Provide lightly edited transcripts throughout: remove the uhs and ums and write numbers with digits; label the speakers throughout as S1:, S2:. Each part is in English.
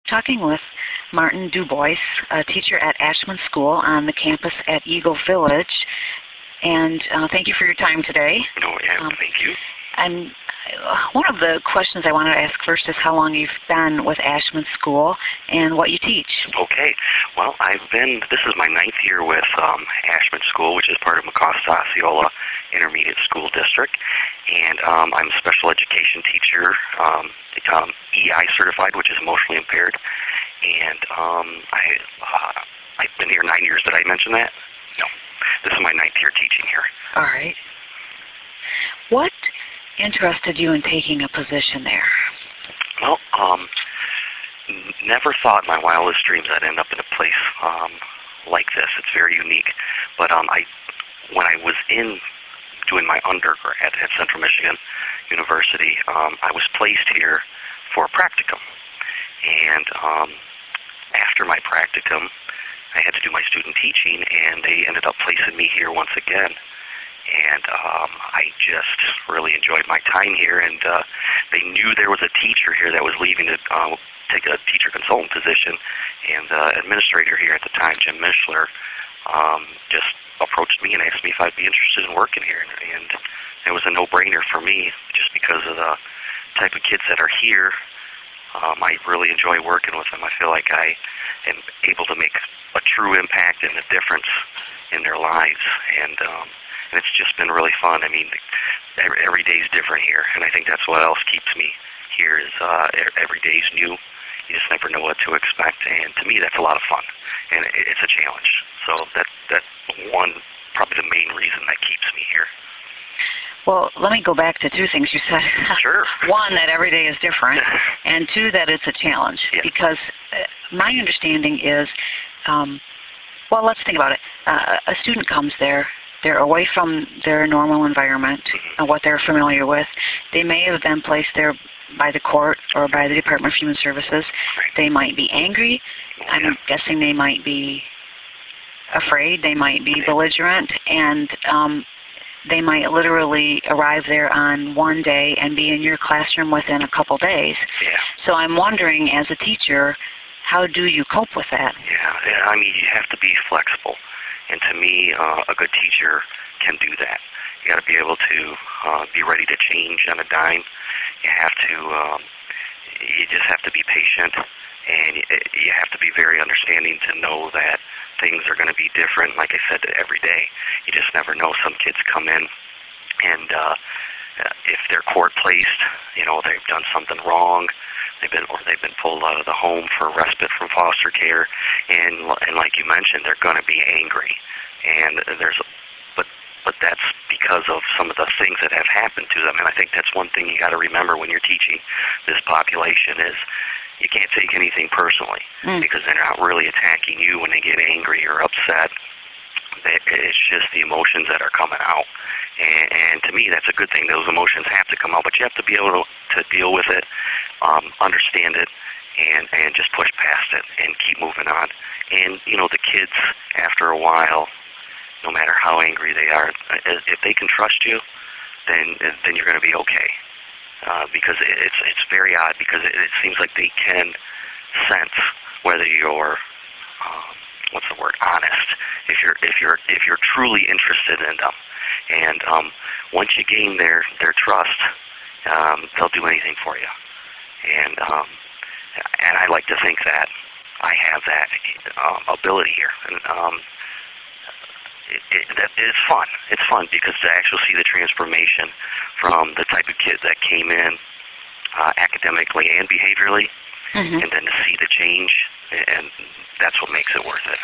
S1: talking with Martin Dubois, a teacher at Ashman School on the campus at Eagle Village. And thank you for your time today.
S2: No, yeah, thank you.
S1: And one of the questions I wanted to ask first is how long you've been with Ashman School and what you teach.
S2: Okay. Well, this is my 9th year with Ashman School, which is part of Mecosta Osceola Intermediate School District. And I'm a special education teacher, EI certified, which is emotionally impaired. And I've been here 9 years. Did I mention that? No. This is my 9th year teaching here.
S1: All right. What interested you in taking a position there?
S2: Well, never thought in my wildest dreams I'd end up in a place like this. It's very unique. But when I was doing my undergrad at Central Michigan University, I was placed here for a practicum. And after my practicum, I had to do my student teaching, and they ended up placing me here once again. And I just really enjoyed my time here, and they knew there was a teacher here that was leaving to take a teacher consultant position, and the administrator here at the time, Jim Mishler, just approached me and asked me if I'd be interested in working here, and it was a no-brainer for me just because of the type of kids that are here. I really enjoy working with them. I feel like I am able to make a true impact and a difference in their lives, and it's just been really fun. I mean, every day is different here, and I think that's what else keeps me here is every day is new. You just never know what to expect, and to me, that's a lot of fun, and it's a challenge. So that's probably the main reason that keeps me here.
S1: Well, let me go back to two things you said.
S2: Sure.
S1: One, that every day is different, and two, that it's a challenge.
S2: Yeah.
S1: Because my understanding is, well, let's think about it. A student comes there. They're away from their normal environment and what they're familiar with. They may have been placed there by the court or by the Department of Human Services.
S2: Right.
S1: They might be angry. I'm guessing they might be afraid. They might be belligerent. And they might literally arrive there on one day and be in your classroom within a couple days.
S2: Yeah.
S1: So I'm wondering, as a teacher, how do you cope with that?
S2: Yeah, I mean, you have to be flexible. And to me, a good teacher can do that. You got to be able to be ready to change on a dime. You just have to be patient, and you have to be very understanding to know that things are going to be different. Like I said, every day, you just never know. Some kids come in, and if they're court placed, they've done something wrong. They've been pulled out of the home for respite from foster care, and like you mentioned, they're going to be angry, and but that's because of some of the things that have happened to them. And I think that's one thing you got to remember when you're teaching this population is you can't take anything personally because they're not really attacking you when they get angry or upset. It's just the emotions that are coming out. And to me, that's a good thing. Those emotions have to come out, but you have to be able to deal with it, understand it, and just push past it and keep moving on. And, the kids, after a while, no matter how angry they are, if they can trust you, then you're going to be okay. Because it's very odd because it seems like they can sense whether you're honest, if you're truly interested in them, and once you gain their trust, they'll do anything for you, and I like to think that I have that ability here, and it's fun. It's fun because to actually see the transformation from the type of kid that came in academically and behaviorally, and then to see the change, and that's what makes it worth it.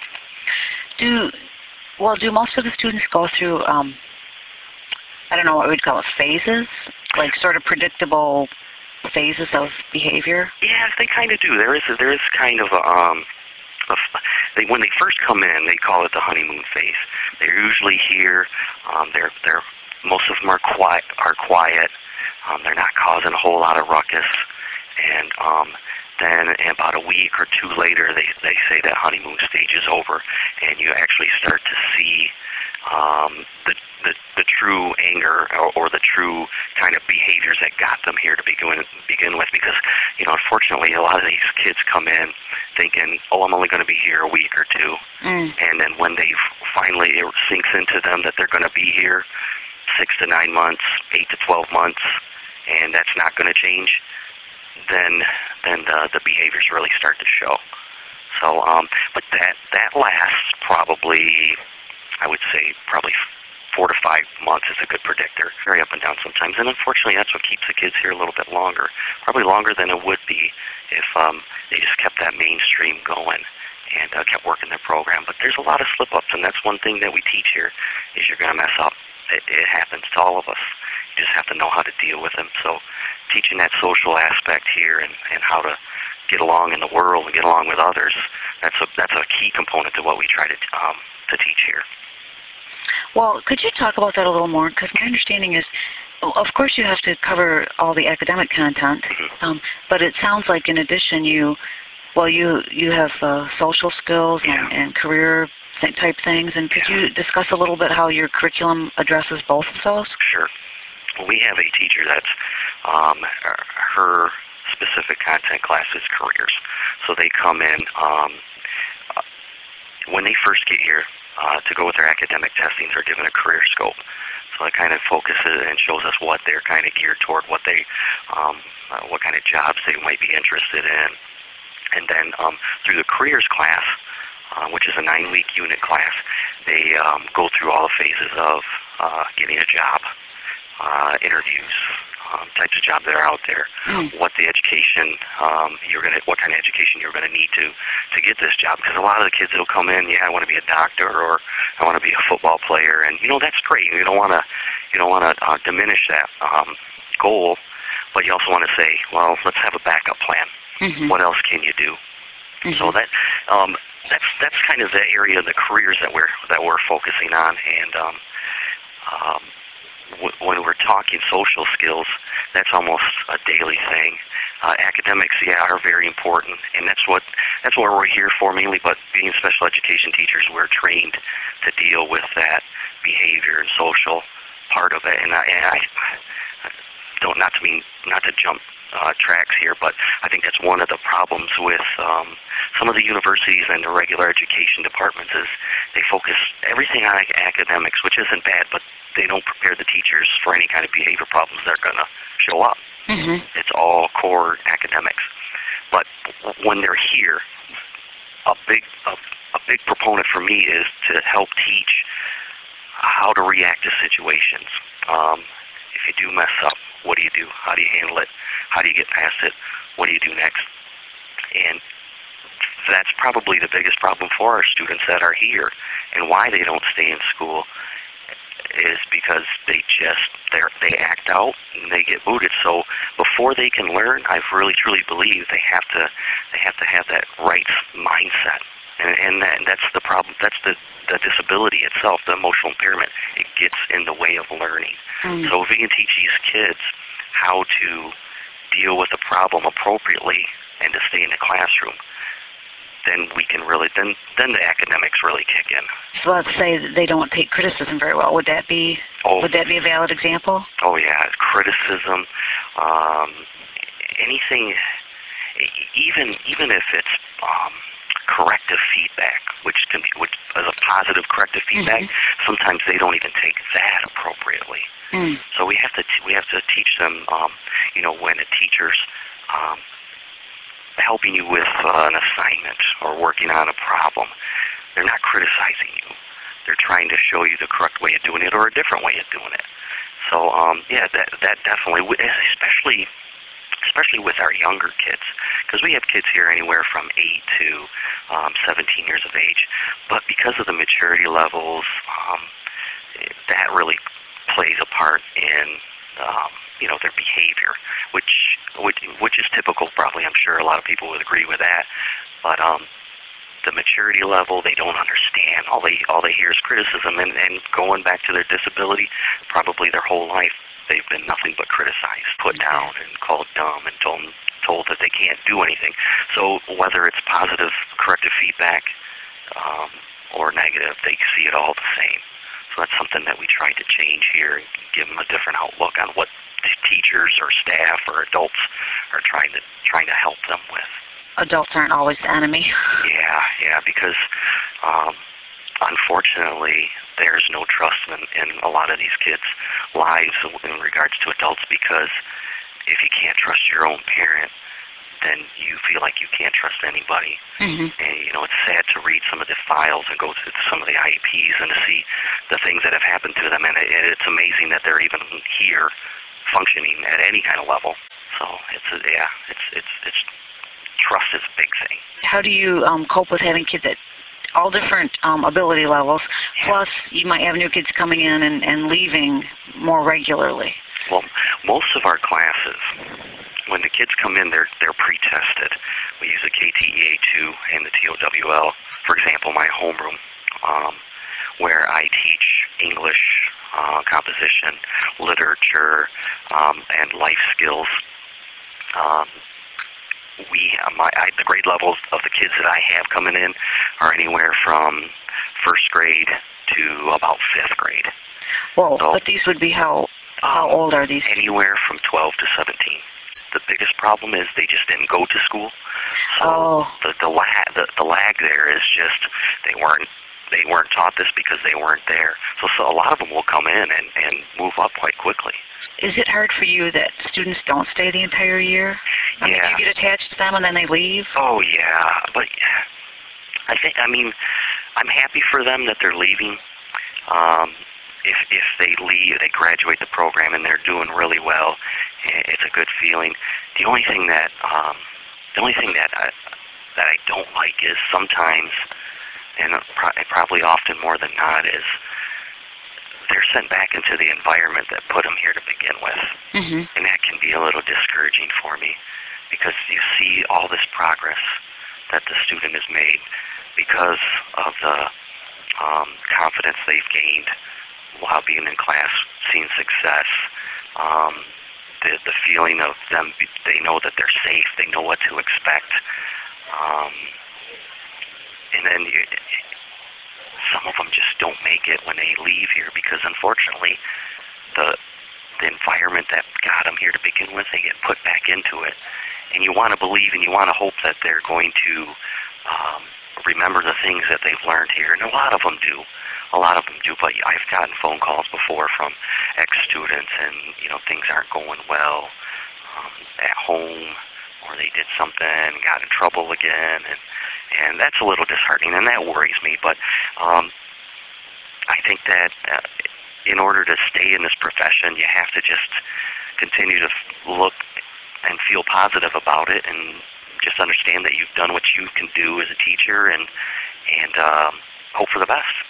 S2: Do most of the students go through, I don't know what we'd call it, phases? Like sort of phases of behavior? Yeah, they kind of do. There is kind of when they first come in, they call it the honeymoon phase. They're usually here. Most of them are quiet. They're not causing a whole lot of ruckus, and then about a week or two later, they say that honeymoon stage is over, and you actually start to see the true anger or the true kind of behaviors that got them here to begin with. Because, unfortunately, a lot of these kids come in thinking, oh, I'm only going to be here a week or two. And then when they finally, it sinks into them that they're going to be here 6 to 9 months, 8 to 12 months, and that's not going to change, then the behaviors really start to show. So, but that lasts probably, I would say, probably 4 to 5 months is a good predictor. Very up and down sometimes, and unfortunately, that's what keeps the kids here a little bit longer. Probably longer than it would be if they just kept that mainstream going and kept working their program. But there's a lot of slip-ups, and that's one thing that we teach here is you're going to mess up. It happens to all of us. You just have to know how to deal with them. So teaching that social aspect here and how to get along in the world and get along with others, that's a key component to what we try to teach here.
S1: Well, could you talk about that a little more? Because my understanding is, of course, you have to cover all the academic content, but it sounds like in addition you have social skills and career type things, and could you discuss a little bit how your curriculum addresses both of those?
S2: Sure. Well, we have a teacher that's her specific content class is careers. So they come in when they first get here to go with their academic testing. They're given a career scope. So it kind of focuses and shows us what they're kind of geared toward, what kind of jobs they might be interested in. And then through the careers class, which is a 9-week unit class, they go through all the phases of getting a job, interviews, types of jobs that are out there, what the education what kind of education you're gonna need to get this job. Because a lot of the kids will come in, I want to be a doctor or I want to be a football player, and that's great. You don't want to diminish that goal, but you also want to say, well, let's have a backup plan. What else can you do? So that's kind of the area of the careers that we're focusing on, and when we're talking social skills, that's almost a daily thing. Academics, are very important, and that's what we're here for mainly. But being special education teachers, we're trained to deal with that behavior and social part of it. And I don't not to jump tracks here, but I think that's one of the problems with some of the universities and the regular education departments is they focus everything on academics, which isn't bad, but they don't prepare the teachers for any kind of behavior problems that are going to show up. It's all core academics. But when they're here, a big proponent for me is to help teach how to react to situations. If you do mess up, what do you do? How do you handle it? How do you get past it? What do you do next? And that's probably the biggest problem for our students that are here, and why they don't stay in school is because they act out and they get booted. So before they can learn, I really truly believe they have to have that right mindset, and that's the problem. That's the disability itself, the emotional impairment. It gets in the way of learning. So if we can teach these kids how to deal with the problem appropriately and to stay in the classroom, then we can really, then the academics really kick in.
S1: So let's say that they don't take criticism very well. Would that be a valid example?
S2: Oh yeah, criticism, anything, even if it's corrective feedback, which is a positive corrective feedback, sometimes they don't even take that appropriately. So we have to teach them, when a teacher's helping you with an assignment or working on a problem, they're not criticizing you. They're trying to show you the correct way of doing it or a different way of doing it. So, that definitely, especially with our younger kids, because we have kids here anywhere from 8 to 17 years of age. But because of the maturity levels, that really plays a part in their behavior, which is typical. Probably, I'm sure a lot of people would agree with that. But the maturity level, they don't understand. All they hear is criticism, and going back to their disability, probably their whole life they've been nothing but criticized, put down, and called dumb, and told that they can't do anything. So whether it's positive corrective feedback or negative, they see it all the same. So that's something that we try to change here and give them a different outlook on what teachers or staff or adults are trying to help them with.
S1: Adults aren't always the enemy.
S2: Yeah, because unfortunately, there's no trust in a lot of these kids' lives in regards to adults, because if you can't trust your own parent, then you feel like you can't trust anybody.
S1: Mm-hmm.
S2: And, it's sad to read some of the files and go through some of the IEPs and to see the things that have happened to them, and it's amazing that they're even here functioning at any kind of level. So it's trust is a big thing.
S1: How do you cope with having kids at all different ability levels, plus you might have new kids coming in and leaving more regularly?
S2: Well, most of our classes, when the kids come in, they're pre-tested. We use a KTEA2 and the TOWL. For example, my homeroom, where I teach English, composition, literature, and life skills. The grade levels of the kids that I have coming in are anywhere from first grade to about fifth grade.
S1: Well, so, but these would be how old are these?
S2: Anywhere from 12 to 17. The biggest problem is they just didn't go to school. So the lag there is just they weren't taught this because they weren't there. So a lot of them will come in and move up quite quickly.
S1: Is it hard for you that students don't stay the entire year? I mean, do you get attached to them and then they leave?
S2: Oh, yeah. But I'm happy for them that they're leaving. If they leave, they graduate the program and they're doing really well, it's a good feeling. The only thing that I don't like is sometimes, and probably often more than not, is they're sent back into the environment that put them here to begin with.
S1: Mm-hmm.
S2: And that can be a little discouraging for me, because you see all this progress that the student has made because of the confidence they've gained while being in class, seeing success, the feeling of them, they know that they're safe, they know what to expect. And then some of them just don't make it when they leave here, because unfortunately the environment that got them here to begin with, they get put back into it. And you want to believe and you want to hope that they're going to remember the things that they've learned here, and a lot of them do. But I've gotten phone calls before from ex-students, and things aren't going well at home, or they did something and got in trouble again, and that's a little disheartening, and that worries me. But I think that in order to stay in this profession, you have to just continue to look and feel positive about it, and just understand that you've done what you can do as a teacher, and hope for the best.